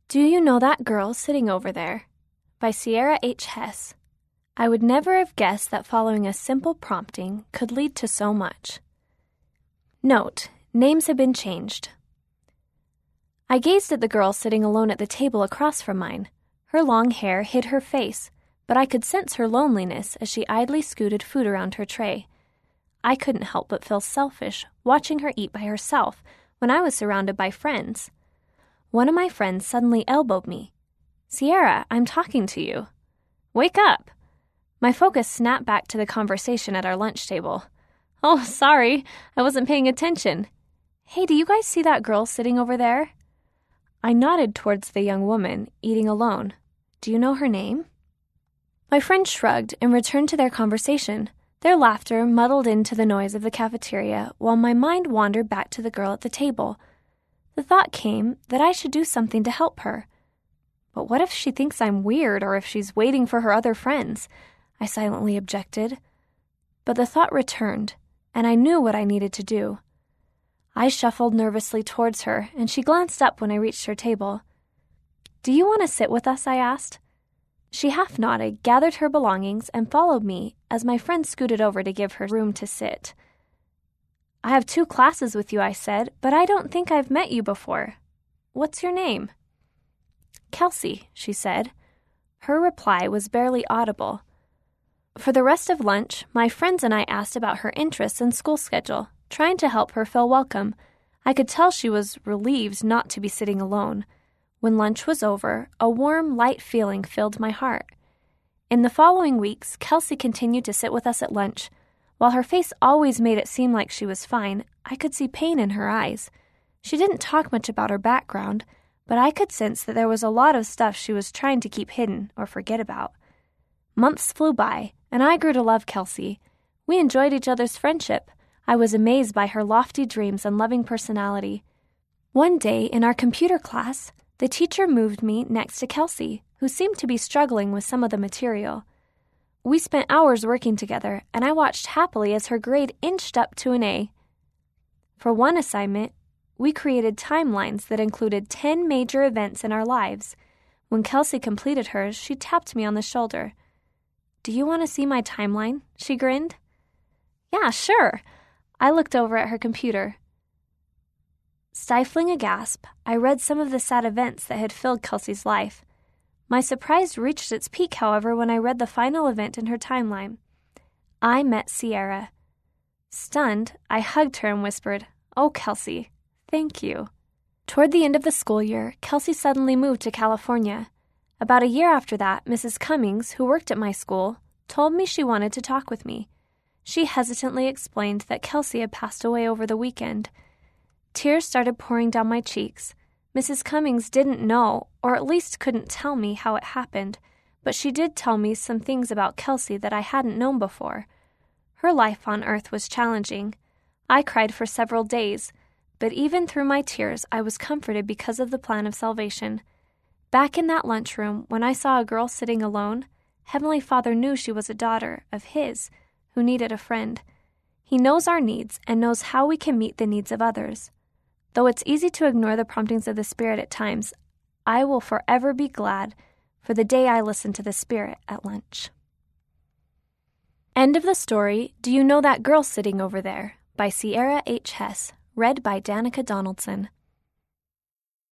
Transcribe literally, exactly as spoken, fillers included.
Do You Know That Girl Sitting Over There? By Sierra H. Hess. I would never have guessed that following a simple prompting could lead to so much. Note: names have been changed. I gazed at the girl sitting alone at the table across from mine. Her long hair hid her face, but I could sense her loneliness as she idly scooted food around her tray. I couldn't help but feel selfish watching her eat by herself when I was surrounded by friends. One of my friends suddenly elbowed me. "Sierra, I'm talking to you." "Wake up!" My focus snapped back to the conversation at our lunch table. "Oh, sorry, I wasn't paying attention. Hey, do you guys see that girl sitting over there?" I nodded towards the young woman, eating alone. "Do you know her name?" My friend shrugged and returned to their conversation. Their laughter muddled into the noise of the cafeteria while my mind wandered back to the girl at the table. The thought came that I should do something to help her. But what if she thinks I'm weird or if she's waiting for her other friends? I silently objected. But the thought returned, and I knew what I needed to do. I shuffled nervously towards her, and she glanced up when I reached her table. "Do you want to sit with us?" I asked. She half nodded, gathered her belongings, and followed me as my friend scooted over to give her room to sit. "I have two classes with you," I said, "but I don't think I've met you before. What's your name?" "Kelsey," she said. Her reply was barely audible. For the rest of lunch, my friends and I asked about her interests and school schedule, trying to help her feel welcome. I could tell she was relieved not to be sitting alone. When lunch was over, a warm, light feeling filled my heart. In the following weeks, Kelsey continued to sit with us at lunch. While her face always made it seem like she was fine, I could see pain in her eyes. She didn't talk much about her background, but I could sense that there was a lot of stuff she was trying to keep hidden or forget about. Months flew by, and I grew to love Kelsey. We enjoyed each other's friendship. I was amazed by her lofty dreams and loving personality. One day, in our computer class, the teacher moved me next to Kelsey, who seemed to be struggling with some of the material. We spent hours working together, and I watched happily as her grade inched up to an A. For one assignment, we created timelines that included ten major events in our lives. When Kelsey completed hers, she tapped me on the shoulder. "Do you want to see my timeline?" she grinned. "Yeah, sure." I looked over at her computer. Stifling a gasp, I read some of the sad events that had filled Kelsey's life. My surprise reached its peak, however, when I read the final event in her timeline. I met Sierra. Stunned, I hugged her and whispered, "Oh, Kelsey, thank you." Toward the end of the school year, Kelsey suddenly moved to California. About a year after that, Missus Cummings, who worked at my school, told me she wanted to talk with me. She hesitantly explained that Kelsey had passed away over the weekend. Tears started pouring down my cheeks. Missus Cummings didn't know, or at least couldn't tell me how it happened, but she did tell me some things about Kelsey that I hadn't known before. Her life on Earth was challenging. I cried for several days, but even through my tears, I was comforted because of the plan of salvation. Back in that lunchroom, when I saw a girl sitting alone, Heavenly Father knew she was a daughter of His who needed a friend. He knows our needs and knows how we can meet the needs of others. Though it's easy to ignore the promptings of the Spirit at times, I will forever be glad for the day I listened to the Spirit at lunch. End of the story, Do You Know That Girl Sitting Over There? By Sierra H. Hess, read by Danica Donaldson.